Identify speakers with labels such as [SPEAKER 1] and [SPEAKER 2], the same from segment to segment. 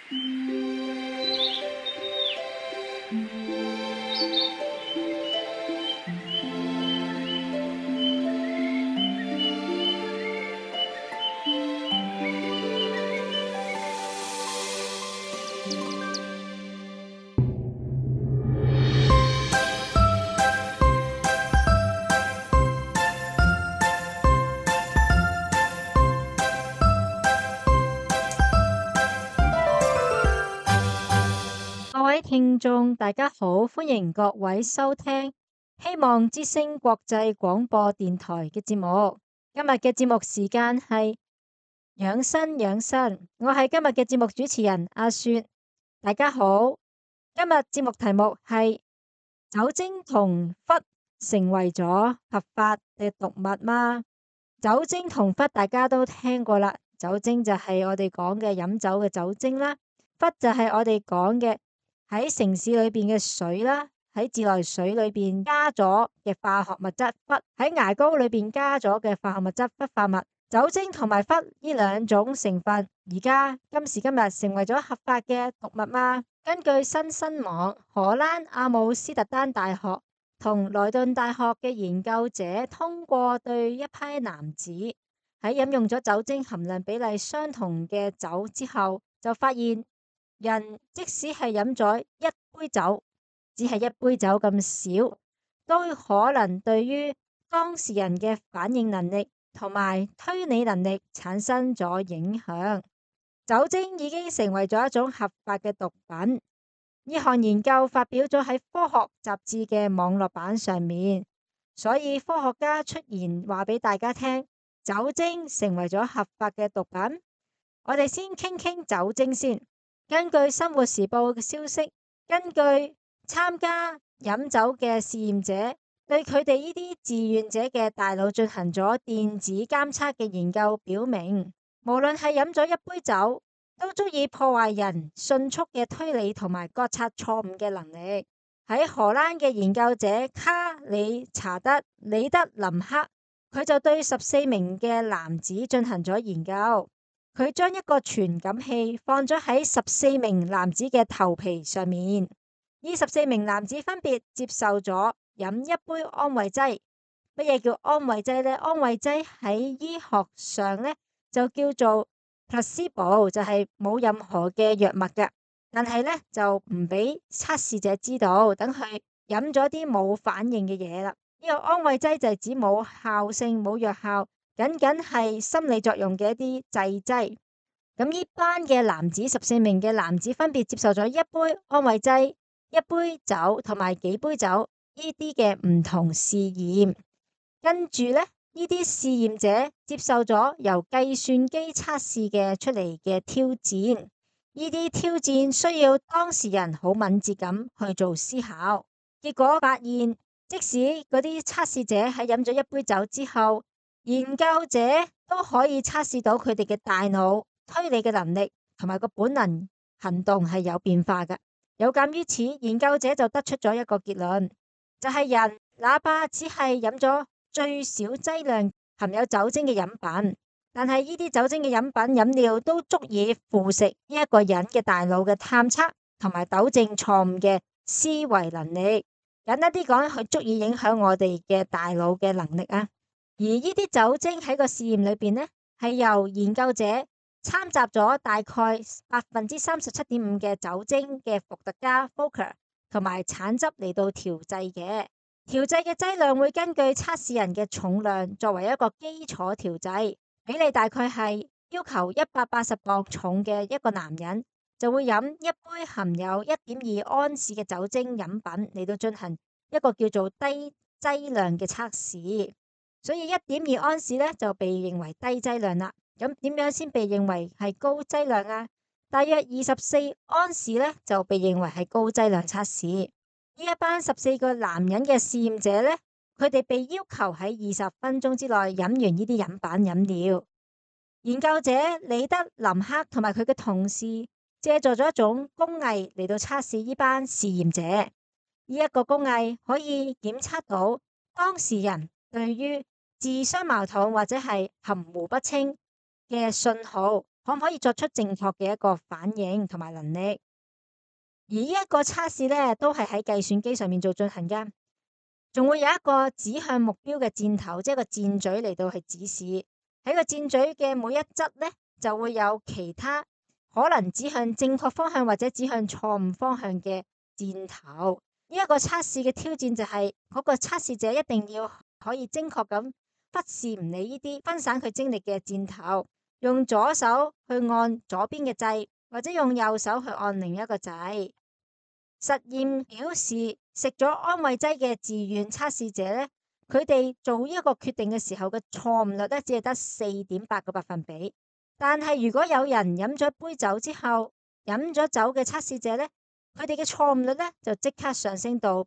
[SPEAKER 1] 各位聽眾，大家好，歡迎各位收聽希望之聲國際廣播電台嘅節目。今日嘅節目時間係養生養生，我係今日嘅節目主持人阿雪。大家好，今日節目題目係酒精同氟成為咗合法嘅毒物嗎？酒精同氟大家都聽過啦，酒精就係我哋講嘅飲酒嘅酒精啦，氟就係我哋講嘅喺城市裏邊嘅水啦，喺自來水裏邊加咗嘅化學物質氟，喺牙膏裏邊加咗嘅化學物質氟化物。酒精同埋氟呢兩種成分，而家今時今日成為咗合法嘅毒物嗎？根據新新網，荷蘭阿姆斯特丹大學同萊頓大學嘅研究者通過對一批男子喺飲用咗酒精含量比例相同嘅酒之後，就發現人即使係飲咗一杯酒，只係一杯酒咁少，都可能對於當事人嘅反應能力同埋推理能力產生咗影響。酒精已經成為咗一種合法嘅毒品。呢項研究發表咗喺科學雜誌嘅網絡版上面，所以科學家出言話俾大家聽，酒精成為咗合法嘅毒品。我哋先傾傾酒精先。根據《生活時報》嘅消息，根據參加飲酒嘅試驗者對佢哋呢啲志願者嘅大腦進行咗電子監測嘅研究表明，無論係飲咗一杯酒，都足以破壞人迅速嘅推理同埋覺察錯誤嘅能力。喺荷蘭嘅研究者卡里查德里德林克，佢就對14名嘅男子進行咗研究。佢將一個傳感器放咗喺14名男子嘅頭皮上面，呢14名男子分別接受咗飲一杯安慰劑。乜嘢叫安慰劑呢？安慰劑喺醫學上呢，就叫做 placebo， 就係冇任何嘅藥物嘅，但係呢，就唔俾測試者知道，等佢飲咗啲冇反應嘅嘢啦。呢個安慰劑就係指冇效性、冇藥效，僅僅係心理作用嘅一啲製劑。咁呢班嘅男子14名嘅男子分別接受咗一杯安慰劑、一杯酒同埋幾杯酒呢啲嘅唔同試驗。跟住呢，呢啲試驗者接受咗由計算機測試嘅出嚟嘅挑戰。呢啲挑戰需要當事人好敏捷咁去做思考。結果發現，即使嗰啲測試者喺飲咗一杯酒之後，研究者都可以測試到佢哋嘅大腦推理嘅能力同埋個本能行動係有變化嘅。有鑒於此，研究者就得出咗一個結論，就係人哪怕只係飲咗最少劑量含有酒精嘅飲品，但係呢啲酒精嘅飲品飲料都足以腐蝕呢一個人嘅大腦嘅探測同埋糾正錯誤嘅思維能力。簡單啲講，佢足以影響我哋嘅大腦嘅能力啊。而呢啲酒精喺個試驗裏邊呢，係由研究者摻雜咗大概37.5%嘅酒精嘅伏特加 vodka 同埋橙汁嚟到調製嘅。調製嘅劑量會根據測試人嘅重量作為一個基礎調製，比例大概係要求180磅重嘅一個男人就會飲一杯含有1.2安士嘅酒精飲品嚟到進行一個叫做低劑量嘅測試，所以1.2安士呢就被認為低劑量啦。咁點樣先被認為係高劑量啊？大約24安士呢就被認為係高劑量測試。呢一班14個男人嘅試驗者呢，佢哋被要求喺20分鐘之內飲完呢啲飲品飲料。研究者李德林克同埋佢嘅同事借助咗一種工藝嚟到測試呢班試驗者。呢一個工藝可以檢測到當事人對於自相矛盾或者係含糊不清嘅信號， 可唔可以作出正確嘅一個反應同埋能力。而呢一個測試呢，都係喺計算機上面做進行㗎，仲會有一個指向目標嘅箭頭，即係個箭嘴嚟到去指示。喺個箭嘴嘅每一側呢，就會有其他可能指向正確方向或者指向錯誤方向嘅箭頭。呢一個測試嘅挑戰就係嗰個測試者一定要可以精確咁忽視唔理呢啲分散佢精力嘅箭頭，用左手去按左邊嘅掣，或者用右手去按另一個掣。實驗表示，食咗安慰劑嘅自願測試者呢，佢哋做呢一個決定嘅時候嘅錯誤率呢，只係得4.8%。但係如果有人飲咗杯酒之後，飲咗酒嘅測試者呢，佢哋嘅錯誤率呢，就即刻上升到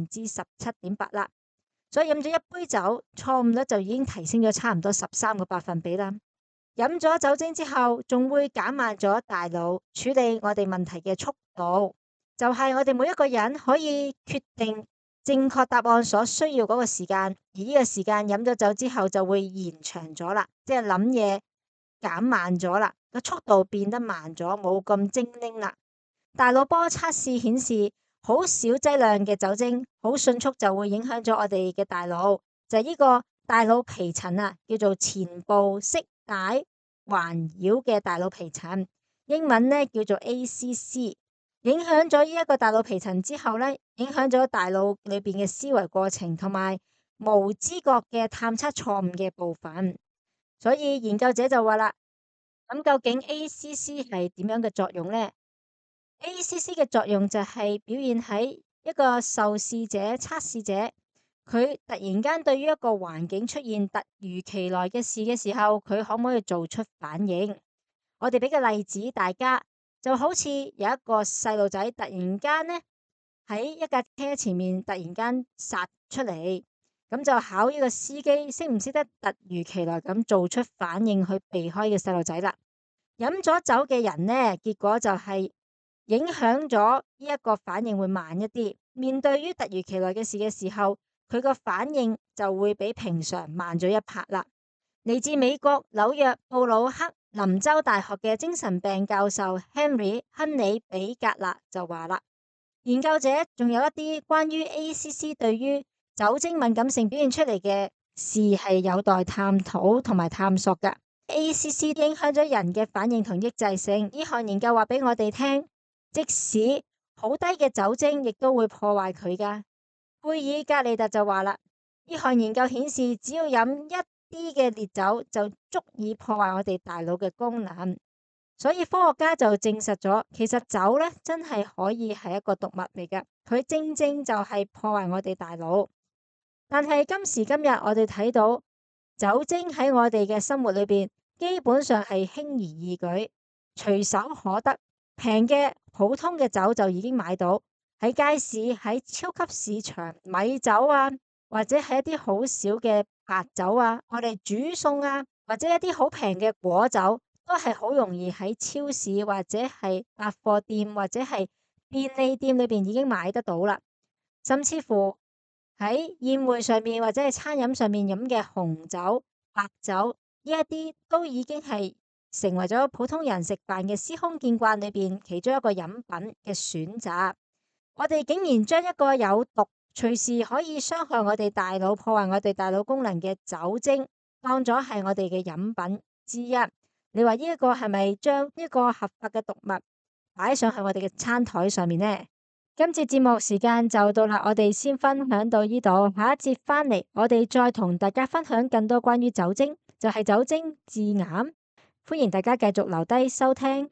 [SPEAKER 1] 17.8%啦。所以飲咗一杯酒，錯誤率就已經提升咗差唔多13%啦。飲咗酒精之後，仲會減慢咗大腦處理我哋問題嘅速度。就係我哋每一個人可以決定正確答案所需要嗰個時間，而呢個時間飲咗酒之後就會延長咗啦，即係諗嘢減慢咗啦，個速度變得慢咗，冇咁精靈啦。大腦波測試顯示，好少劑量嘅酒精，好迅速就會影響咗我哋嘅大腦，就係呢個大腦皮層啊，叫做前部色帶環繞嘅大腦皮層，英文呢叫做 ACC。影響咗呢一個大腦皮層之後呢，影響咗大腦裏邊嘅思維過程同埋無知覺嘅探測錯誤嘅部分。所以研究者就話啦，咁究竟 ACC 係點樣嘅作用呢？ACC 嘅作用就係表現喺一個受試者、測試者，佢突然間對於一個環境出現突如其來嘅事嘅時候，佢可唔可以做出反應？我哋俾個例子大家。就好似有一個細路仔突然間呢，喺一架車前面突然間殺出嚟，咁就考呢個司機識唔識得突如其來咁做出反應去避開嘅細路仔啦。飲咗酒嘅人呢，結果就係影響咗呢一個反應會慢一啲。面對於突如其來嘅事嘅時候，佢個反應就會比平常慢咗一拍啦。嚟自美國紐約布魯克林州大學嘅精神病教授 Henry 亨利比格勒就話啦，研究者仲有一啲關於 ACC 對於酒精敏感性表現出嚟嘅事係有待探討同埋探索噶。ACC 影響咗人嘅反應同抑制性。呢項研究話俾我哋聽，即使好低嘅酒精亦都會破壞佢噶。貝爾格利特就話啦，呢項研究顯示只要飲一啲嘅烈酒就足以破壞我哋大腦嘅功能，所以科學家就證實咗，其實酒呢真係可以係一個毒物嚟嘅，佢正正就係破壞我哋大腦。但係今時今日我哋睇到酒精喺我哋嘅生活裏邊，基本上係輕而易舉，隨手可得，平嘅普通嘅酒就已經買到，喺街市、喺超級市場，米酒啊，或者係一啲好少嘅白酒啊，我哋煮餸啊，或者一啲好平嘅果酒，都係好容易喺超市或者係百貨店或者係便利店裏邊已經買得到啦。甚至乎喺宴會上面或者係餐飲上面飲嘅紅酒、白酒呢一啲，都已經係成為咗普通人食飯嘅司空見慣裏邊其中一個飲品嘅選擇。我哋竟然將一個有毒，隨時可以傷害我哋大腦、破壞我哋大腦功能嘅酒精，當咗係我哋嘅飲品之一。你話呢一個係咪將呢個合法嘅毒物擺上去我哋嘅餐台上面呢？今次節目時間就到啦，我哋先分享到呢度，下一節返嚟我哋再同大家分享更多關於酒精，就係酒精致癌。歡迎大家繼續留低收聽。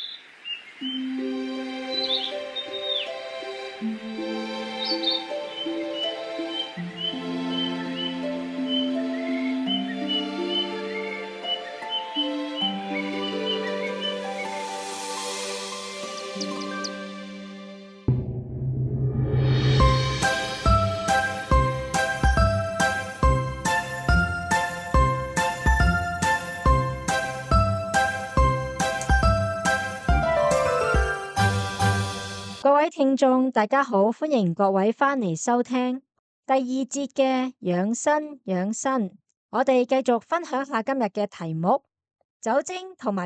[SPEAKER 1] 各位聽眾大家好，歡迎各位返嚟收聽第二節嘅養生養生。我哋繼續分享下今日嘅題目：酒精同埋氟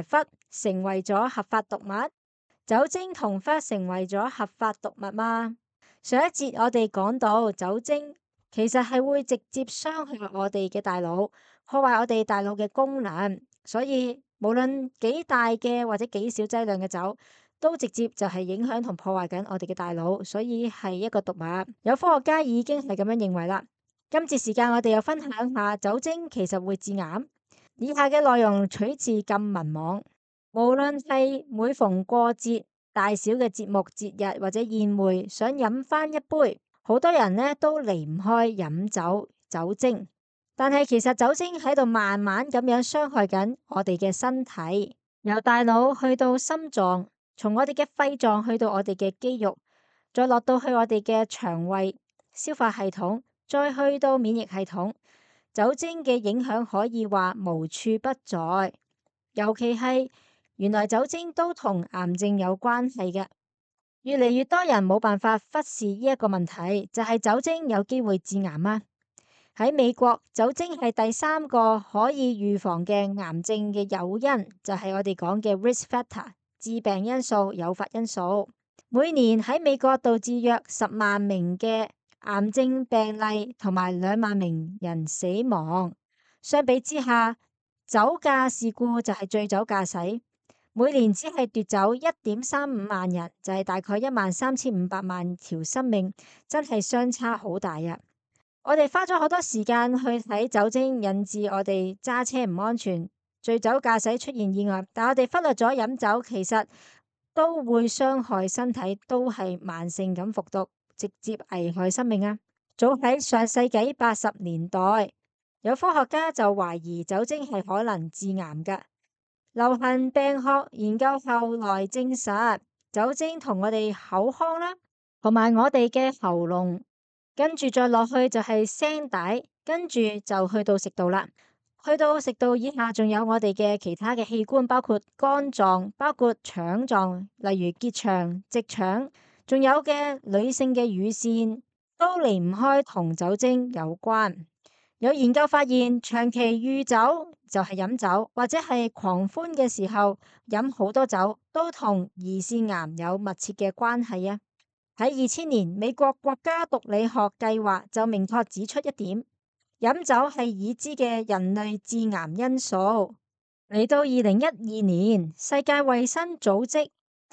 [SPEAKER 1] 成為咗合法毒物？酒精同花成為咗合法毒物嗎？上一節我哋講到酒精其實係會直接傷害我哋嘅大腦，破壞我哋大腦嘅功能，所以無論幾大嘅或者幾少劑量嘅酒，都直接就係影響同破壞緊我哋嘅大腦，所以係一個毒物。有科學家已經係咁樣認為啦。今節時間我哋又分享下酒精其實會致癌。以下嘅內容取自禁文網。無論係每逢過節、大小嘅節目、節日或者宴會，想飲翻一杯，好多人呢都離唔開飲酒、酒精。但係其實酒精喺度慢慢咁樣傷害緊我哋嘅身體，由大腦去到心臟，從我哋嘅肺臟去到我哋嘅肌肉，再落到去我哋嘅腸胃、消化系統，再去到免疫系統。酒精嘅影響可以話無處不在，尤其係原來酒精都同癌症有關係嘅。越嚟越多人冇辦法忽視呢一個問題，就係酒精有機會致癌啊！喺美國，酒精係第3個可以預防嘅癌症嘅誘因，就係我哋講嘅 risk factor 致病因素、誘發因素。每年喺美國導致約10萬名嘅癌症病例，同埋2萬名人死亡。相比之下，酒駕事故就係醉酒駕駛，每年只係奪走1.35萬人，就係大概13500萬條生命，真係相差好大啊！我哋花咗好多時間去睇酒精引致我哋揸車唔安全、醉酒駕駛出現意外，但我哋忽略咗飲酒其實都會傷害身體，都係慢性咁服毒，直接危害生命啊！早喺上世紀80年代，有科學家就懷疑酒精係可能致癌㗎。流行病學研究後來證實，酒精同我哋口腔啦，同埋我哋嘅喉嚨，跟住再落去就係聲帶，跟住就去到食道啦。去到食道以下，仲有我哋嘅其他嘅器官，包括肝臟、包括腸臟，例如結腸、直腸，仲有嘅女性嘅乳腺，都離唔開同酒精有關。有研究發現，長期酗酒就係飲酒，或者係狂歡嘅時候飲好多酒，都同胰腺癌有密切嘅關係啊！喺2000年，美國國家毒理學計劃就明確指出一點：飲酒係已知嘅人類致癌因素。嚟到2012年，世界衛生組織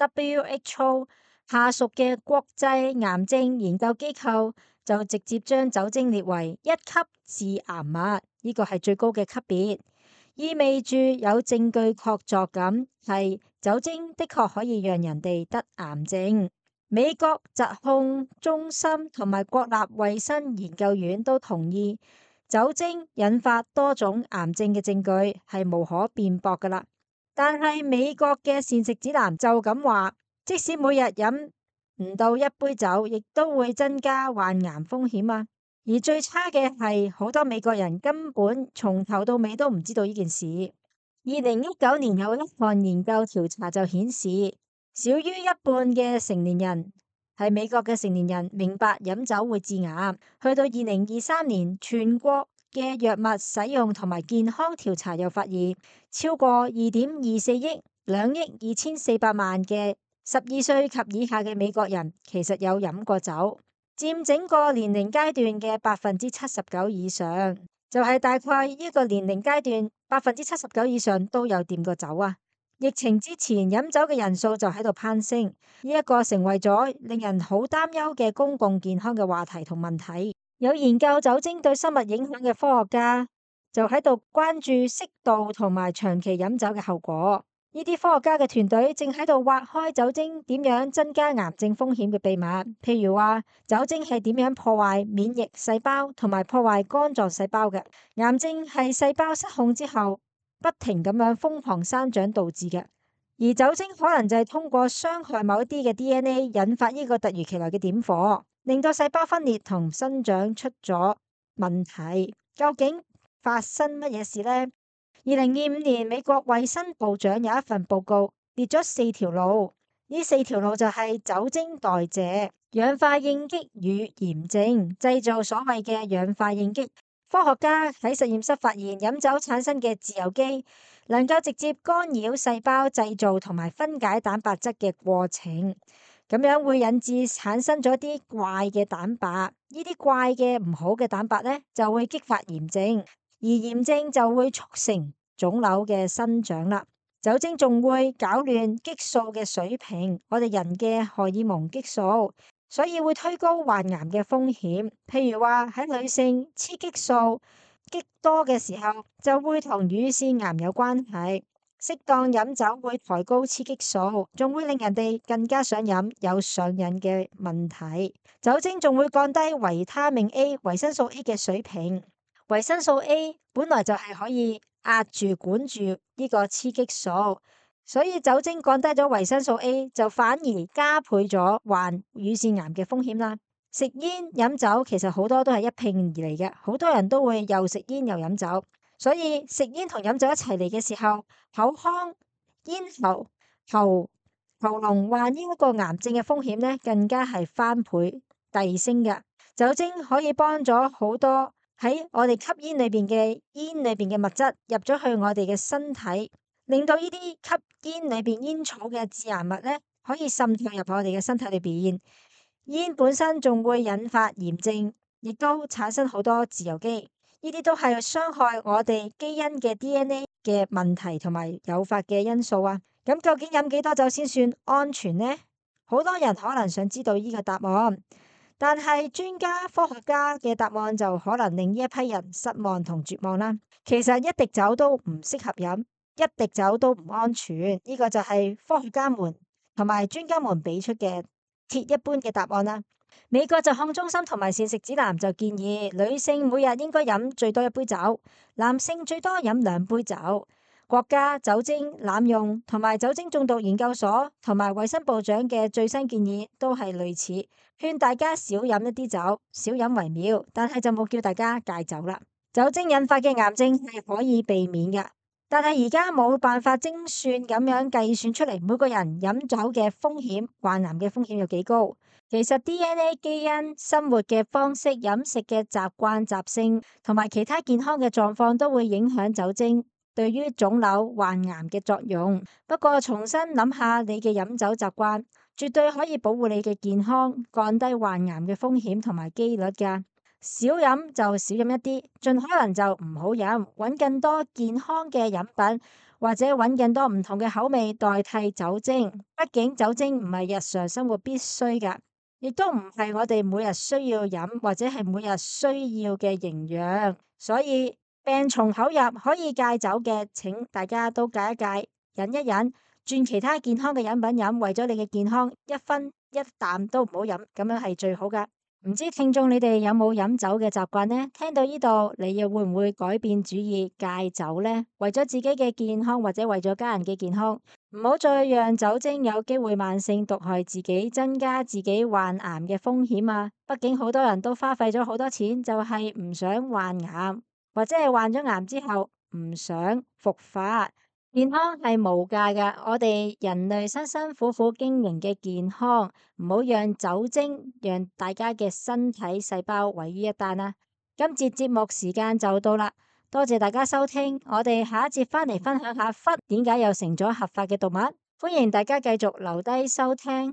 [SPEAKER 1] WHO 下屬嘅國際癌症研究機構就直接將酒精列為1級致癌物，呢個係最高嘅級別，意味住有證據確鑿咁係酒精的確可以讓人哋得癌症。美國疾控中心同埋國立衛生研究院都同意，酒精引發多種癌症嘅證據係無可辯駁噶啦。但係美國嘅膳食指南就咁話，即使每日飲唔到1杯酒，亦都會增加患癌風險啊！而最差嘅係，好多美國人根本從頭到尾都唔知道呢件事。2019年有一項研究調查就顯示，少於一半嘅成年人係美國嘅成年人明白飲酒會致癌。去到2023年，全國嘅藥物使用同埋健康調查又發現，超過2.24億、2億2400萬嘅12歲及以下嘅美國人其實有飲過酒，佔整個年齡階段嘅79%以上，就係大概呢個年齡階段79%以上都有掂過酒啊！疫情之前飲酒嘅人數就喺度攀升，呢一個成為咗令人好擔憂嘅公共健康嘅話題同問題。有研究酒精對生物影響嘅科學家就喺度關注適度同埋長期飲酒嘅後果。呢啲科學家嘅團隊正喺度挖開酒精點樣增加癌症風險嘅秘密，譬如話酒精係點樣破壞免疫細胞同埋破壞肝臟細胞嘅。癌症係細胞失控之後不停咁樣瘋狂生長導致嘅，而酒精可能就係通過傷害某一啲嘅 DNA 引發呢個突如其來嘅點火，令到細胞分裂同生長出咗問題。究竟發生乜嘢事呢？2025年美國衛生部長有一份報告列咗4條路，呢4條路就係酒精代謝、氧化應激與炎症，製造所謂嘅氧化應激。科學家喺實驗室發現，飲酒產生嘅自由基能夠直接干擾細胞製造同埋分解蛋白質嘅過程，咁樣會引致產生咗啲怪嘅蛋白。呢啲怪嘅唔好嘅蛋白呢，就會激發炎症，而炎症就會促成腫瘤嘅生長啦。酒精仲會搞亂激素嘅水平，我哋人嘅荷爾蒙激素，所以會推高患癌嘅風險。譬如話喺女性雌激素激多嘅時候，就會同乳腺癌有關係。適當飲酒會抬高雌激素，仲會令人哋更加想飲，有上癮嘅問題。酒精仲會降低維他命 A、維生素 A 嘅水平。維生素 A 本來就係可以壓住管住呢個雌激素，所以酒精降低咗維生素 A， 就反而加倍咗患乳腺癌嘅風險啦。食煙飲酒其實好多都係一併而嚟嘅，好多人都會又食煙又飲酒，所以食煙同飲酒一齊嚟嘅時候，口腔、咽喉、喉嚨患呢一個癌症嘅風險呢，更加係翻倍遞升嘅。酒精可以幫咗好多喺我哋吸煙裏邊嘅煙裏邊嘅物質入咗去我哋嘅身體，令到呢啲吸煙裏邊煙草嘅致癌物呢，可以滲透入我哋嘅身體裏邊。煙本身仲會引發炎症，亦都產生好多自由基，呢啲都係傷害我哋基因嘅 DNA 嘅問題同埋誘發嘅因素啊。咁究竟飲幾多酒先算安全呢？好多人可能想知道呢個答案。但係專家科學家嘅答案就可能令呢一批人失望同絕望啦。其實一滴酒都唔適合飲，一滴酒都唔安全，呢個就係科學家們同埋專家們俾出嘅鐵一般嘅答案啦。美國疾控中心同埋膳食指南就建議女性每日應該飲最多1杯酒，男性最多飲2杯酒。國家酒精濫用同埋酒精中毒研究所同埋衛生部長嘅最新建議都係類似，勸大家少飲一啲酒，少飲為妙，但係就冇叫大家戒酒啦。酒精引發嘅癌症係可以避免嘅，但係而家冇辦法精算咁樣計算出嚟每個人飲酒嘅風險、患癌嘅風險有幾高。其實 DNA 基因、生活嘅方式、飲食嘅習慣、習性同埋其他健康嘅狀況都會影響酒精對於腫瘤患癌嘅作用。不過重新諗下你嘅飲酒習慣，絕對可以保護你嘅健康，降低患癌嘅風險同埋機率噶。少飲就少飲一啲，盡可能就唔好飲，揾更多健康嘅飲品，或者揾更多唔同嘅口味代替酒精。畢竟酒精唔係日常生活必須噶，亦都唔係我哋每日需要飲或者係每日需要嘅營養，所以病從口入，可以戒酒嘅，請大家都戒一戒，忍一忍，轉其他健康嘅飲品飲，為咗你嘅健康，一分一啖都唔好飲，咁樣係最好噶。唔知聽眾你哋有冇飲酒嘅習慣呢？聽到呢度，你又會唔會改變主意戒酒呢？為咗自己嘅健康或者為咗家人嘅健康，唔好再讓酒精有機會慢性毒害自己，增加自己患癌嘅風險啊！畢竟好多人都花費咗好多錢，就係唔想患癌，或者係患咗癌之後唔想復發。健康係無價噶，我哋人類辛辛苦苦經營嘅健康，唔好讓酒精讓大家嘅身體細胞毀於一旦啦。今節節目時間就到啦，多謝大家收聽，我哋下一節返嚟分享下狒點解又成咗合法嘅動物，歡迎大家繼續留低收聽。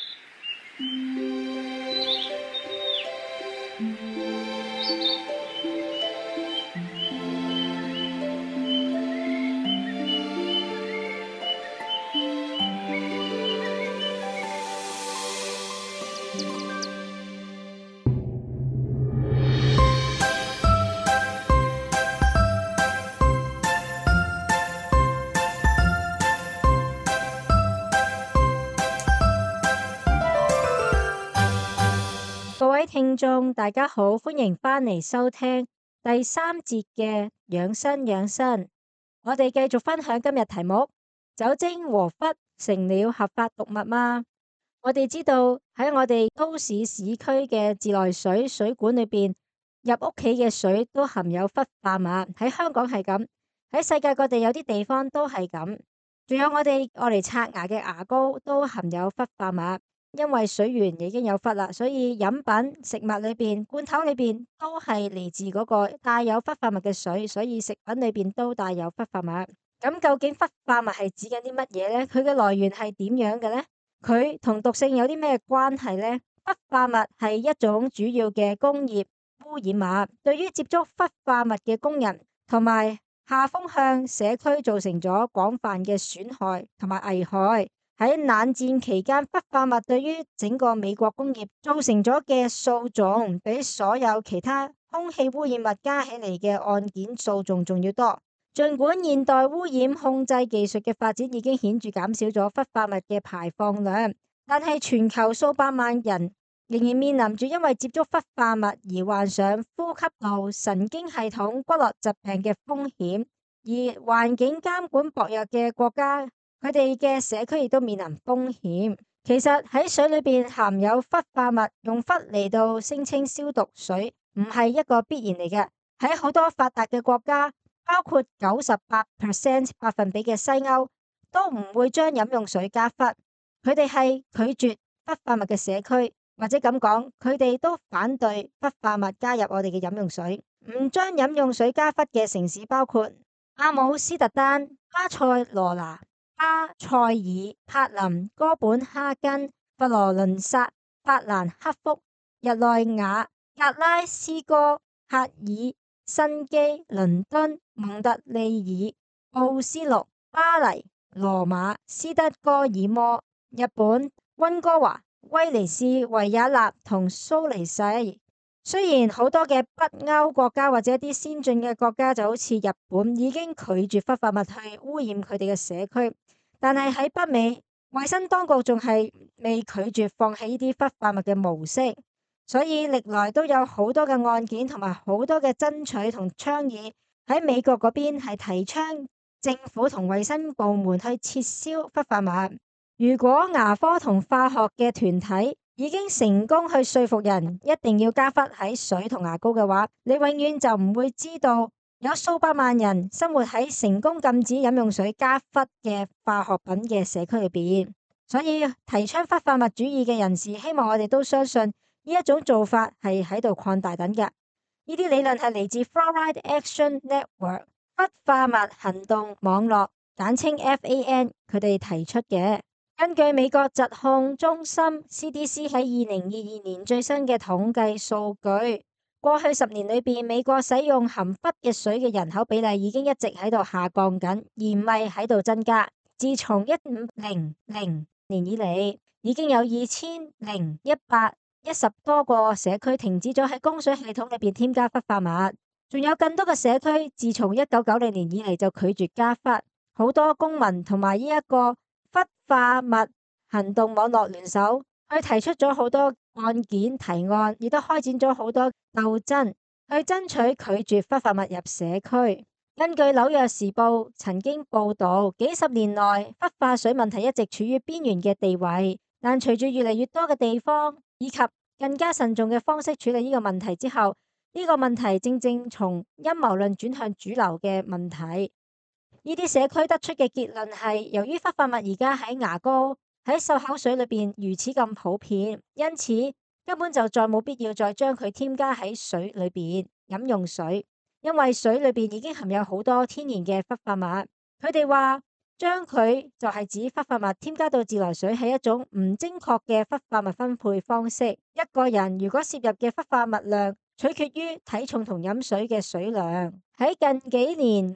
[SPEAKER 1] 各位聽眾，大家好，歡迎返嚟收聽第3節嘅養生養生。我哋繼續分享今日題目：酒精和狒成了合法毒物嗎？我哋知道喺我哋都市市區嘅自來水水管裏邊，入屋企嘅水都含有狒化物。喺香港係咁，喺世界各地有啲地方都係咁。仲有我哋嚟刷牙嘅牙膏都含有狒化物。因為水源已經有狒啦，所以飲品、食物裏邊、罐頭裏邊都係嚟自嗰個帶有狒化物嘅水，所以食品裏邊都帶有狒化物。 咁究竟氟化物係指緊啲乜嘢呢？佢嘅來源係點樣嘅呢？佢同毒性有啲咩關係呢？氟化物係一種主要嘅工業污染物，對於接觸氟化物嘅工人同埋下風向社區造成咗廣泛嘅損害同埋危害。喺冷戰期間，氟化物對於整個美國工業造成咗嘅訴訟，比所有其他空氣污染物加起嚟嘅案件訴訟仲要多。儘管現代污染控制技術嘅發展已經顯著減少咗氟化物嘅排放量，但係全球數百萬人仍然面臨住因為接觸氟化物而患上呼吸道、神經系統、骨骼疾病嘅風險。而環境監管薄弱嘅國家，佢哋嘅社區亦都面臨風險。其實喺水裏邊含有氟化物，用氟嚟到聲稱消毒水，唔係一個必然嚟嘅。喺好多發達嘅國家，包括98%百分比嘅西歐，都唔會將飲用水加氟。佢哋係拒絕氟化物嘅社區，或者咁講，佢哋都反對氟化物加入我哋嘅飲用水。唔將飲用水加氟嘅城市包括阿姆斯特丹、巴塞羅那、巴塞爾、柏林、哥本哈根、佛羅倫薩、法蘭克福、日內瓦、格拉斯哥、赫爾辛基、倫敦、蒙特利爾、奧斯陸、巴黎、羅馬、斯德哥爾摩、日本、溫哥華、威尼斯、維也納同蘇黎世。雖然好多嘅北歐國家或者一啲先進嘅國家就好似日本已經拒絕氟化物去污染佢哋嘅社區，但係喺北美衛生當局仲係未拒絕放棄呢啲氟化物嘅模式，所以歷來都有好多嘅案件同埋好多嘅爭取同倡議。喺美國嗰邊係提倡政府同衛生部門去撤銷氟化物。如果牙科同化學嘅團體已經成功去說服人一定要加氟喺水同牙膏嘅話，你永遠就唔會知道有數百萬人生活喺成功禁止飲用水加氟嘅化學品嘅社區裏邊。所以提倡氟化物主義嘅人士希望我哋都相信呢一種做法係喺度擴大緊嘅。呢啲理論係嚟自 Fluoride Action Network 氟化物行動網絡，簡稱 FAN， 佢哋提出嘅。根據美國疾控中心 CDC 喺2022年最新嘅統計數據，過去10年裏邊，美國使用含氟嘅水嘅人口比例已經一直喺度下降緊，而唔係喺度增加。自從1500年以嚟，已經有2110多個社區停止咗喺供水系統裏邊添加氟化物，仲有更多嘅社區自從1990年以嚟就拒絕加氟。好多公民同埋呢一個氟化物行動網絡聯手，去提出咗好多案件提案，亦都開展咗好多鬥爭，去爭取拒絕氟化物入社區。根據紐約時報曾經報道，幾十年來氟化水問題一直處於邊緣嘅地位，但隨住越嚟越多嘅地方以及更加慎重嘅方式處理呢個問題之後，呢個問題正正從陰謀論轉向主流嘅問題。呢啲社區得出嘅結論係，由於氟化物而家喺牙膏、喺漱口水裏邊如此咁普遍，因此根本就再冇必要再將佢添加喺水裏邊飲用水，因為水裏邊已經含有好多天然嘅氟化物。佢哋話將佢就係指氟化物添加到自來水係一種唔精確嘅氟化物分配方式。一個人如果攝入嘅氟化物量取決於體重同飲水嘅水量。喺近幾年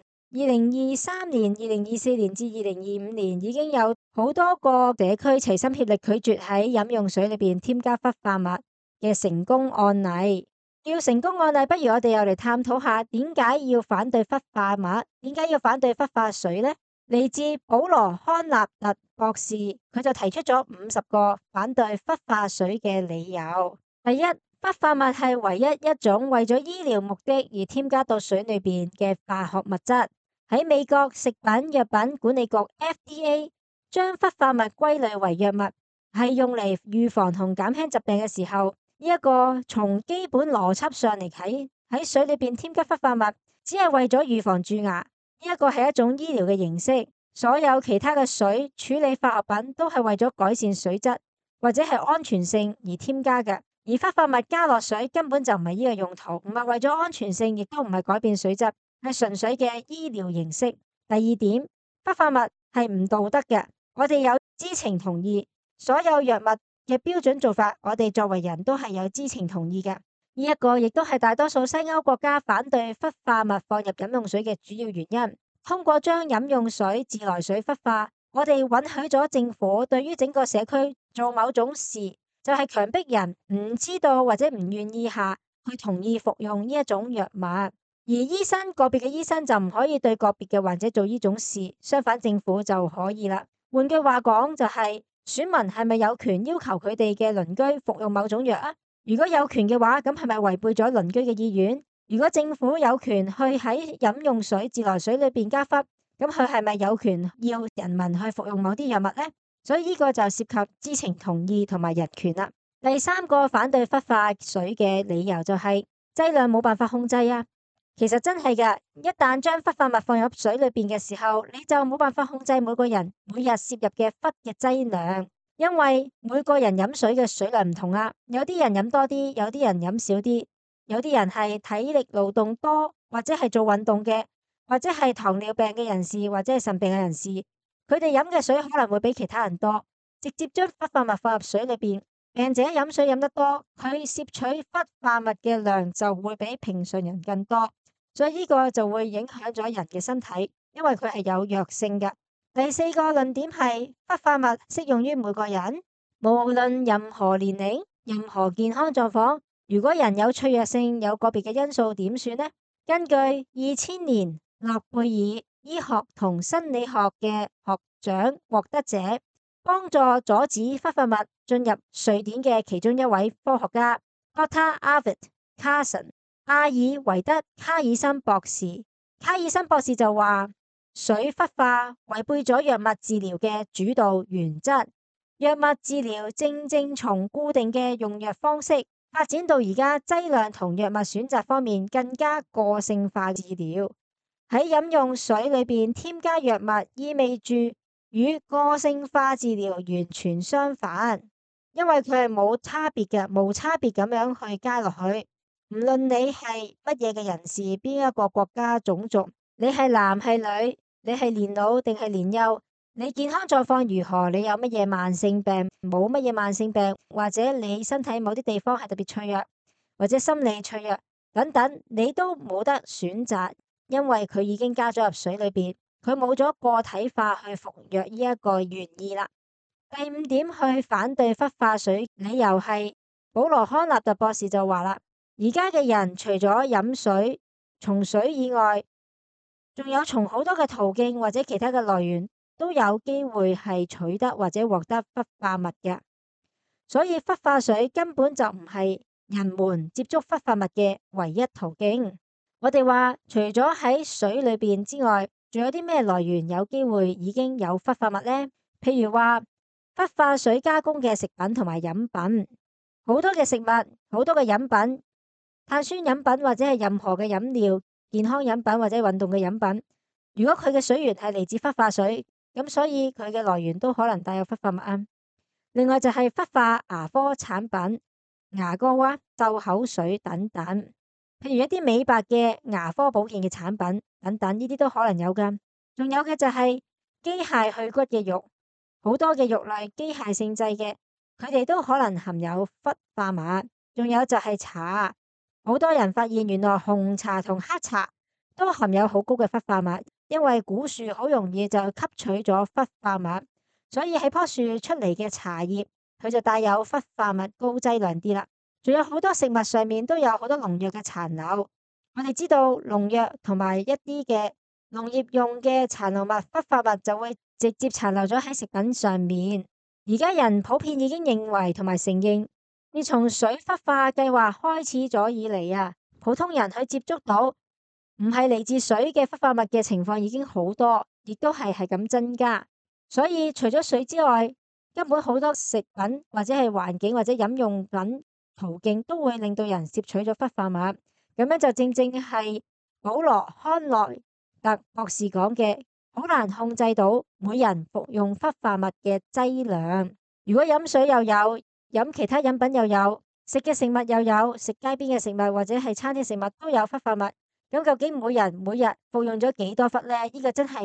[SPEAKER 1] ，2023年、2024年至2025年已經有好多個社區齊心協力拒絕喺飲用水裏邊添加氟化物嘅成功案例。要成功案例，不如我哋又嚟探討下點解要反對氟化物，點解要反對氟化水呢？嚟自保羅康納特博士，佢就提出咗50個反對氟化水嘅理由。第一，氟化物係唯一一種為咗醫療目的而添加到水裏邊嘅化學物質。喺美國食品藥品管理局 FDA 將氟化物歸類為藥物，係用嚟預防同減輕疾病嘅時候，呢一個從基本邏輯上嚟睇，喺水裏邊添加氟化物，只係為咗預防蛀牙，呢一個係一種醫療嘅形式。所有其他嘅水處理化學品都係為咗改善水質或者係安全性而添加嘅，而氟化物加落水根本就唔係呢個用途，唔係為咗安全性，亦都唔係改變水質，係純粹嘅醫療形式。第二點， 氟化物係唔道德嘅。我哋有知情同意，所有藥物嘅標準做法，我哋作為人都係有知情同意嘅。呢一個亦都係大多數西歐國家反對氟化物放入飲用水嘅主要原因。通過將飲用水自來水氟化，我哋允許咗政府對於整個社區做某種事，就係強迫人唔知道或者唔願意下去同意服用呢一種藥物。而個別嘅醫生就唔可以對個別嘅患者做呢種事，相反政府就可以啦。換句話講就係，選民係咪有權要求佢哋嘅鄰居服用某種藥啊？如果有權嘅話，咁係咪違背咗鄰居嘅意願？如果政府有權去喺飲用水自來水裏邊加氟，咁佢係咪有權要人民去服用某啲藥物呢？所以呢個就涉及知情同意同埋人權啦。第三個反對氟化水嘅理由就係劑量冇辦法控制啊。其實真係㗎，一旦將氟化物放入水裏邊嘅時候，你就冇辦法控制每個人每日攝入嘅氟嘅劑量，因為每個人飲水嘅水量唔同啊。有啲人飲多啲，有啲人飲少啲，有啲人係體力勞動多，或者係做運動嘅，或者係糖尿病嘅人士，或者係腎病嘅人士，佢哋飲嘅水可能會比其他人多。直接將氟化物放入水裏邊，病者飲水飲得多，佢攝取氟化物嘅量就會比平常人更多。所以呢個就會影響咗人嘅身體，因為佢係有藥性嘅。第四個論點係氟化物適用於每個人，無論任何年齡、任何健康狀況。如果人有脆弱性，有個別嘅因素點算呢？根據2000年諾貝爾醫學同生理學嘅學獎獲得者，幫助阻止氟化物進入瑞典嘅其中一位科學家 Dr. Arvid Carlsson。阿爾維德卡爾森博士，卡爾森博士就話，水氟化違背咗藥物治療嘅主導原則。藥物治療正正從固定嘅用藥方式發展到而家劑量同藥物選擇方面更加個性化治療。喺飲用水裏邊添加藥物，意味住與個性化治療完全相反，因為佢係冇差別嘅，無差別咁樣去加落去。唔論你係乜嘢嘅人士，邊一個國家種族，你係男係女，你係年老定係年幼，你健康狀況如何，你有乜嘢慢性病，冇乜嘢慢性病，或者你身體某啲地方係特別脆弱，或者心理脆弱等等，你都冇得選擇，因為佢已經加咗入水裏邊，佢冇咗個體化去服藥呢一個原意啦。第五點去反對氟化水，理由係保羅康納特博士就話啦。而家嘅人除咗飲水，從水以外，仲有從好多嘅途徑或者其他嘅來源都有機會係取得或者獲得氟化物嘅，所以氟化水根本就唔係人們接觸氟化物嘅唯一途徑。我哋話除咗喺水裏邊之外，仲有啲咩來源有機會已經有氟化物呢？譬如話氟化水加工嘅食品同埋飲品，好多嘅食物，好多嘅飲品。碳酸飲品或者係任何嘅飲料、健康飲品或者運動嘅飲品，如果佢嘅水源係嚟自氟化水，咁所以佢嘅來源都可能帶有氟化物啊。另外就係氟化牙科產品、牙膏啊、漱口水等等，譬如一啲美白嘅牙科保健嘅產品等等，呢啲都可能有噶。仲有嘅就係機械去骨嘅肉，好多嘅肉類機械性製嘅，佢哋都可能含有氟化物。仲有就係茶。好多人發現原來紅茶同黑茶都含有好高嘅氟化物，因為古樹好容易就吸取咗氟化物，所以喺棵樹出嚟嘅茶葉佢就帶有氟化物高劑量啲啦。仲有好多食物上面都有好多農藥嘅殘留，我哋知道農藥同埋一啲嘅農業用嘅殘留物氟化物就會直接殘留咗喺食品上面。而家人普遍已經認為同埋承認。自從水氟化計劃開始咗以嚟啊，普通人去接觸到唔係嚟自水嘅氟化物嘅情況已經好多，亦都係咁增加。所以除咗水之外，根本好多食品或者係環境或者飲用品途徑都會令到人攝取咗氟化物。咁樣就正正係保羅康內特博士講嘅，好難控制到每人服用氟化物嘅劑量。如果飲水又有，飲其他飲品又有，食嘅食物又有，食街邊嘅食物或者係餐廳食物都有氟化物，咁究竟每人每日服用咗幾多氟呢？呢個真係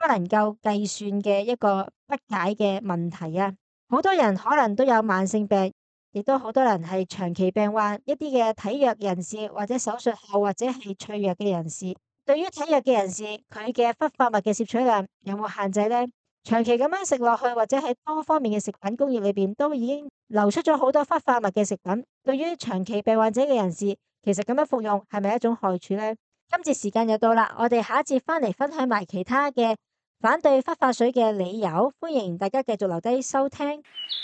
[SPEAKER 1] 不能夠計算嘅一個不解嘅問題啊！好多人可能都有慢性病，亦都好多人係長期病患，一啲嘅體弱人士或者手術後或者係脆弱嘅人士。對於體弱嘅人士，佢嘅氟化物嘅攝取量有冇限制呢？長期咁樣食落去，或者喺多方面嘅食品工業裏邊都已經流出咗好多氟化物嘅食品。對於長期病患者嘅人士，其實咁樣服用係咪一種害處呢？今次時間又到啦，我哋下一節翻嚟分享埋其他嘅反對氟化水嘅理由。歡迎大家繼續留低收聽。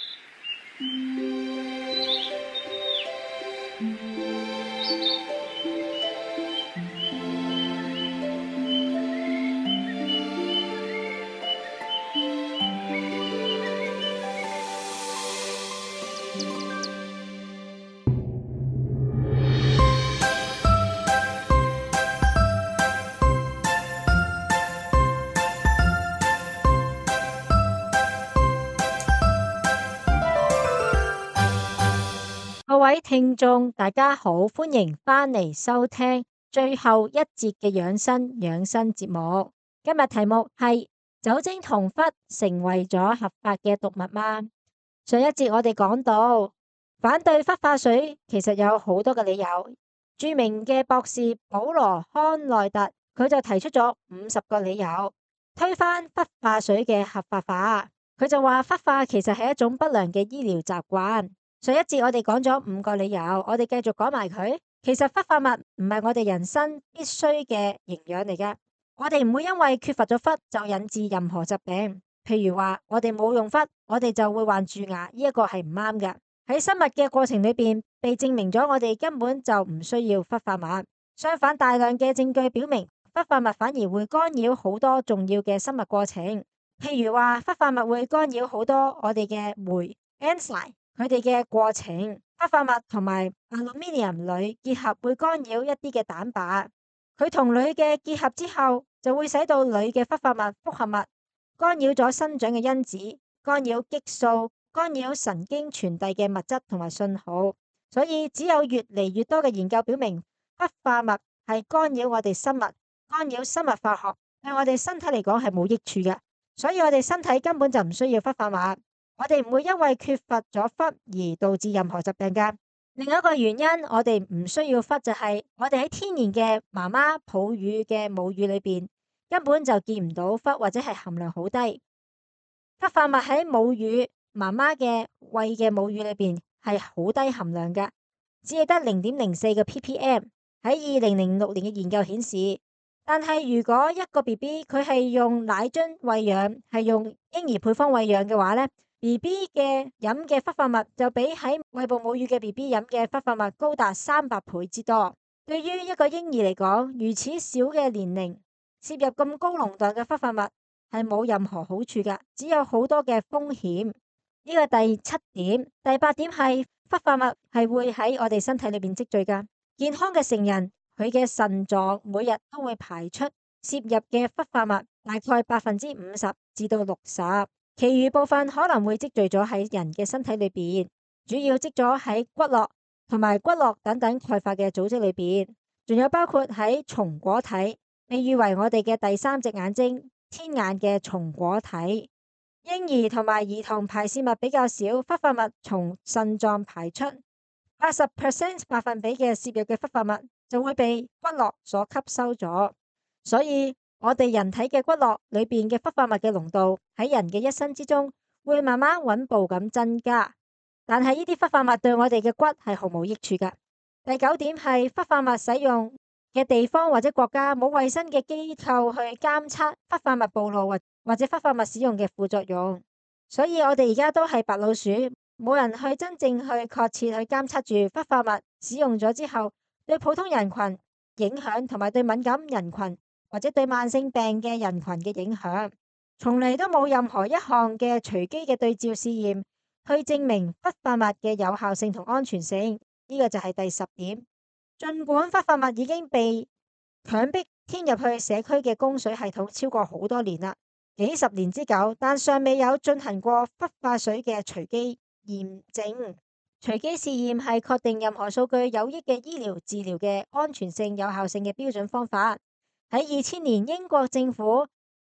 [SPEAKER 1] 各位聽眾，大家好，歡迎返嚟收聽最後一節嘅養生節目。今日題目係酒精同氟成為咗合法嘅毒物嗎？上一節我哋講到反對氟化水其實有好多嘅理由。著名嘅博士保羅康奈特佢就提出咗50個理由推翻氟化水嘅合法化。佢就話氟化其實係一種不良嘅醫療習慣。上一節我哋講咗5個理由，我哋繼續講埋佢。其實氟化物唔係我哋人生必須嘅營養嚟㗎，我哋唔會因為缺乏咗氟就引致任何疾病。譬如話我哋冇用氟，我哋就會患蛀牙，呢一個係唔啱㗎。喺生物嘅過程裏邊，被證明咗我哋根本就唔需要氟化物。相反，大量嘅證據表明氟化物反而會干擾好多重要嘅生物過程。譬如話氟化物會干擾好多我哋嘅酶 enzyme。佢哋嘅過程，氟化物同埋 aluminium 鋁結合會干擾一啲嘅蛋白，佢同鋁嘅結合之後就會使到鋁嘅氟化物複合物干擾咗生長嘅因子，干擾激素，干擾神經傳遞嘅物質同埋信號。所以只有越嚟越多嘅研究表明，氟化物係干擾我哋生物，干擾生物化學，對我哋身體嚟講係冇益處嘅。所以我哋身體根本就唔需要氟化物。我哋唔會因為缺乏咗氟而導致任何疾病㗎。另一個原因，我哋唔需要氟就係我哋喺天然嘅媽媽哺乳嘅母乳裏邊根本就見唔到氟，或者係含量好低。氟化物喺母乳媽媽嘅餵嘅母乳裏邊係好低含量㗎，只係得0.04個 ppm。喺2006年嘅研究顯示，但係如果一個 BB 佢係用奶樽餵養，係用嬰兒配方餵養嘅話呢，BB 嘅飲嘅氟化物就比喺餵哺母乳嘅 BB 飲嘅氟化物高達300倍之多。對於一個嬰兒嚟講，如此小嘅年齡攝入咁高濃度嘅氟化物係冇任何好處㗎，只有好多嘅風險。呢個第7點，第8點係氟化物係會喺我哋身體裏邊積聚㗎。健康嘅成人佢嘅腎臟每日都會排出攝入嘅氟化物大概50%至到60%。其餘部分可能會積聚咗喺人嘅身體裏邊，主要積咗喺骨骼同埋骨骼等等鈣化嘅組織裏邊，仲有包括喺松果體，被譽為我哋嘅第3隻眼睛天眼嘅松果體。嬰兒同埋兒童排泄物比較少，氟化物從腎臟排出，80% 百分比嘅攝入嘅氟化物就會被骨骼所吸收咗，所以我哋人體嘅骨骼裏邊嘅氟化物嘅濃度喺人嘅一生之中會慢慢穩步咁增加，但係呢啲氟化物對我哋嘅骨係毫無益處㗎。第9點係氟化物使用嘅地方或者國家冇衛生嘅機構去監測氟化物暴露或者氟化物使用嘅副作用，所以我哋而家都係白老鼠，冇人去真正去確切去監測住氟化物使用咗之後對普通人群影響，同埋對敏感人群或者對慢性病嘅人群嘅影響，從嚟都冇任何一項嘅隨機嘅對照試驗去證明氟化物嘅有效性同安全性。呢個就係第10點。儘管氟化物已經被強迫添入去社區嘅供水系統超過好多年啦，幾十年之久，但尚未有進行過氟化水嘅隨機驗證。隨機試驗係確定任何數據有益嘅醫療治療嘅安全性有效性嘅標準方法。喺2000年，英國政府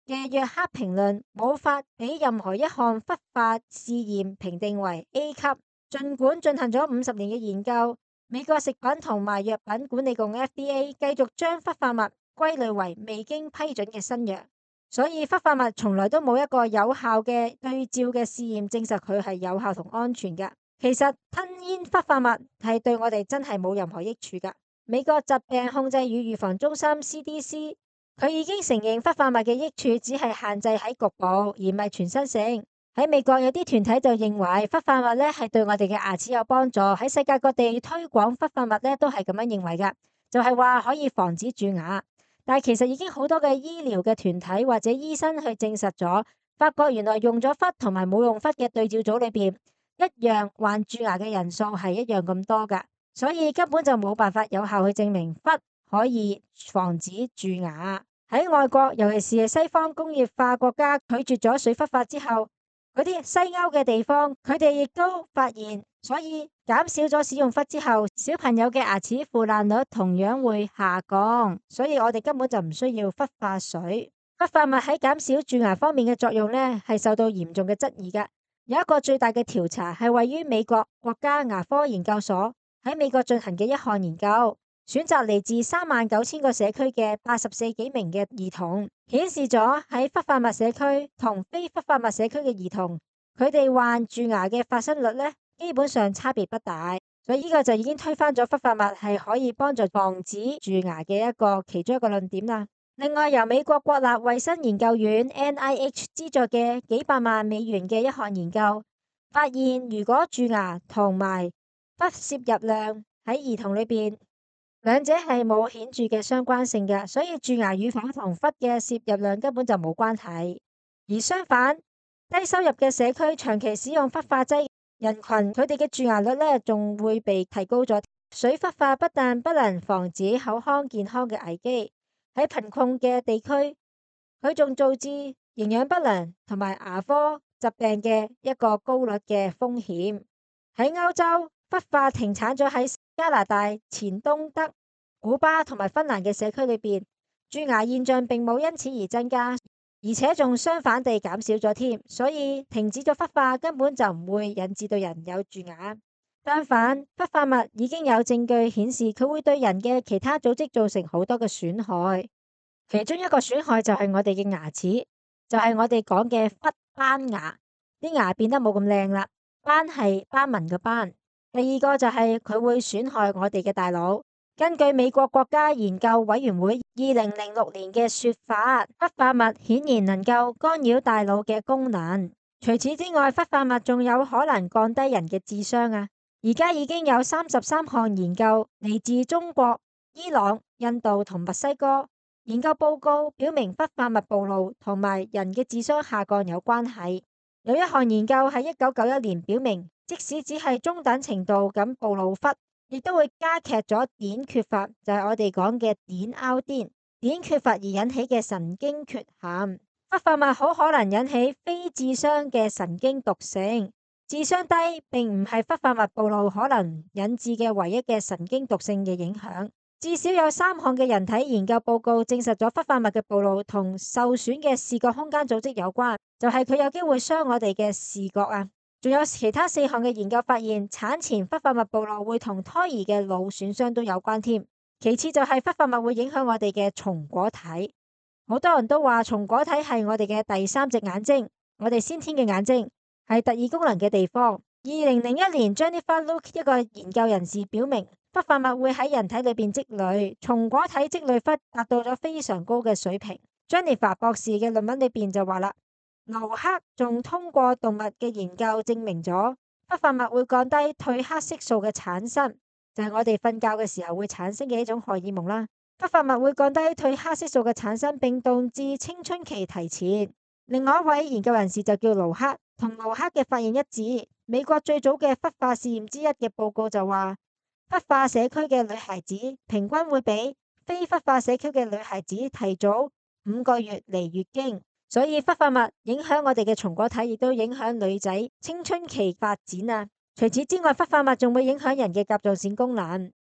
[SPEAKER 1] 嘅約克評論冇法俾任何一項氟化試驗評定為 A 級，儘管進行咗50年嘅研究，美國食品同埋藥品管理局 FDA 繼續將氟化物歸類為未經批准嘅新藥，所以氟化物從來都冇一個有效嘅對照嘅試驗證實佢係有效同安全㗎。其實吞嚥氟化物係對我哋真係冇任何益處㗎。美國疾病控制與預防中心 CDC 佢已經承認氟化物嘅益處只係限制喺局部，而唔係全身性。喺美國有啲團體就認為氟化物咧係對我哋嘅牙齒有幫助，喺世界各地推廣氟化物咧都係咁樣認為㗎，就係話可以防止蛀牙。但係其實已經好多嘅醫療嘅團體或者醫生去證實咗，發覺原來用咗氟同埋冇用氟嘅對照組裏邊，一樣患蛀牙嘅人數係一樣咁多㗎，所以根本就冇辦法有效去證明氟可以防止蛀牙。喺外國，尤其是西方工業化國家拒絕咗水氟化之後，嗰啲西歐嘅地方，佢哋亦都發現，所以減少咗使用氟之後，小朋友嘅牙齒腐爛率同樣會下降，所以我哋根本就唔需要氟化水。氟化物喺減少蛀牙方面嘅作用呢，係受到嚴重嘅質疑㗎。有一個最大嘅調查係位於美國國家牙科研究所喺美國進行嘅一項研究，選擇嚟自39000個社區嘅84幾名嘅兒童，顯示咗喺氟化物社區同非氟化物社區嘅兒童，佢哋患蛀牙嘅發生率呢，基本上差別不大，所以呢個就已經推翻咗氟化物係可以幫助防止蛀牙嘅其中一個論點啦。另外，由美國國立衛生研究院 NIH 資助嘅幾百萬美元嘅一項研究，發現如果蛀牙同埋氟攝入量喺兒童裏邊，兩者係冇顯著嘅相關性嘅，所以蛀牙與否同氟嘅攝入量根本就冇關係。而相反，低收入嘅社區長期使用氟化劑人群，佢哋嘅蛀牙率呢仲會被提高咗。水氟化不但不能防止口腔健康嘅危機，喺貧窮嘅地區，佢仲導致營養不良同埋牙科疾病嘅一個高率嘅風險。喺歐洲，氟化停產咗喺加拿大、前東德、古巴同埋芬蘭嘅社區裏邊，蛀牙現象並冇因此而增加，而且仲相反地減少咗添。所以停止咗氟化根本就唔會引致到人有蛀牙。相反，氟化物已經有證據顯示佢會對人嘅其他組織造成好多嘅損害，其中一個損害就係我哋嘅牙齒，就係我哋講嘅氟斑牙，啲牙變得冇咁靚啦。斑係斑紋嘅斑。第二個就係佢會損害我哋嘅大腦。根據美國國家研究委員會2006年嘅說法，氟化物顯然能夠干擾大腦嘅功能。除此之外，氟化物仲有可能降低人嘅智商啊！而家已經有33項研究嚟自中國、伊朗、印度同墨西哥，研究報告表明氟化物暴露同埋人嘅智商下降有關係。有一項研究喺1991年表明，即使只係中等程度咁暴露氟，亦都會加劇咗碘缺乏，就係我哋講嘅碘凹碘，碘缺乏而引起嘅神經缺陷。氟化物好可能引起非智商嘅神經毒性。智商低並唔係氟化物暴露可能引致嘅唯一嘅神經毒性嘅影響。至少有3項嘅人體研究報告證實咗氟化物嘅暴露同受損嘅視覺空間組織有關，就係佢有機會傷我哋嘅視覺啊。仲有其他4項嘅研究發現，產前氟化物暴露會同胎兒嘅腦損傷都有關添。其次就係氟化物會影響我哋嘅松果體，好多人都話松果體係我哋嘅第3隻眼睛，我哋先天嘅眼睛。係特異功能嘅地方。2001年 Jennifer Luke 一個研究人士表明，氟化物會喺人體裏邊積累，松果體積累氟達到咗非常高嘅水平。Jennifer 博士嘅論文裏邊就話啦，盧克仲通過動物嘅研究證明咗氟化物會降低褪黑色素嘅產生，就係我哋瞓覺嘅時候會產生嘅一種荷爾蒙啦。氟化物會降低褪黑色素嘅產生，並導致青春期提前。另外一位研究人士就叫盧克，同盧克嘅發現一致。美國最早嘅氟化試驗之一嘅報告就話，氟化社區嘅女孩子平均會比非氟化社區嘅女孩子提早5個月嚟月經，所以氟化物影響我哋嘅松果體，亦都影響女仔青春期發展啊。除此之外，氟化物仲會影響人嘅甲狀腺功能。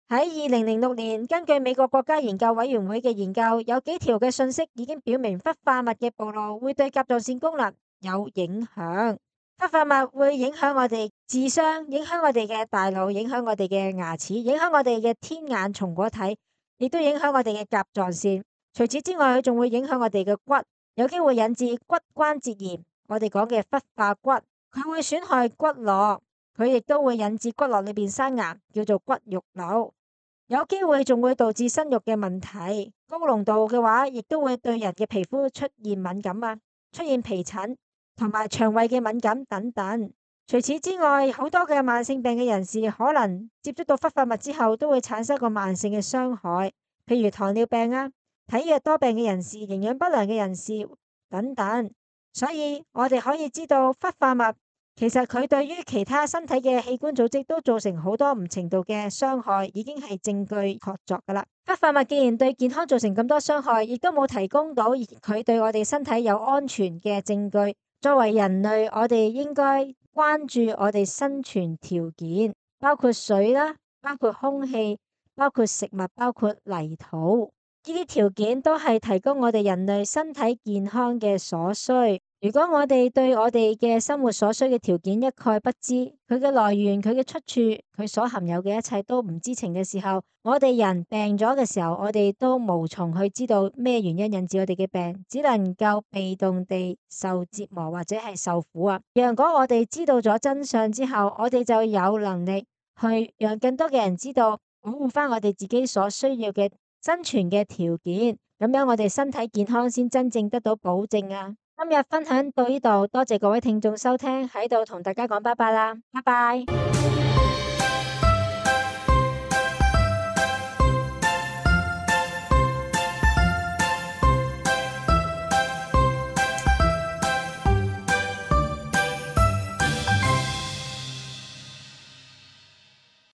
[SPEAKER 1] 喺2006年，根據美國國家研究委員會嘅研究，有幾條嘅信息已經表明氟化物嘅暴露會對甲狀腺功能有影響。氟化物會影響我哋智商，影響我哋嘅大腦，影響我哋嘅牙齒，影響我哋嘅天眼松果體，亦都影響我哋嘅甲狀腺。除此之外，佢仲會影響我哋嘅骨，有機會引致骨關節炎。我哋講嘅氟化骨，佢會損害骨骼。佢亦都會引致骨骼裏邊生癌，叫做骨肉瘤，有機會仲會導致生育嘅問題。高濃度嘅話，亦都會對人嘅皮膚出現敏感啊，出現皮疹同埋腸胃嘅敏感等等。除此之外，好多嘅慢性病嘅人士可能接觸到氟化物之後，都會產生個慢性嘅傷害，譬如糖尿病啊、體弱多病嘅人士、營養不良嘅人士等等。所以我哋可以知道氟化物，其實佢對於其他身體嘅器官組織都造成好多唔程度嘅傷害，已經係證據確鑿噶啦。氟化物既然對健康造成咁多傷害，亦都冇提供到佢對我哋身體有安全嘅證據。作為人類，我哋應該關注我哋生存條件，包括水啦，包括空氣，包括食物，包括泥土，呢啲條件都係提供我哋人類身體健康嘅所需。如果我哋對我哋嘅生活所需嘅條件一概不知，佢嘅來源、佢嘅出處、佢所含有嘅一切都唔知情嘅時候，我哋人病咗嘅時候，我哋都無從去知道咩原因引致我哋嘅病，只能夠被動地受折磨或者係受苦啊。如果我哋知道咗真相之後，我哋就有能力去讓更多嘅人知道，保護翻我哋自己所需要嘅生存嘅條件，咁樣我哋身體健康先真正得到保證啊。今日分享到呢度，多謝各位聽眾收聽，喺度同大家講拜拜啦，拜拜。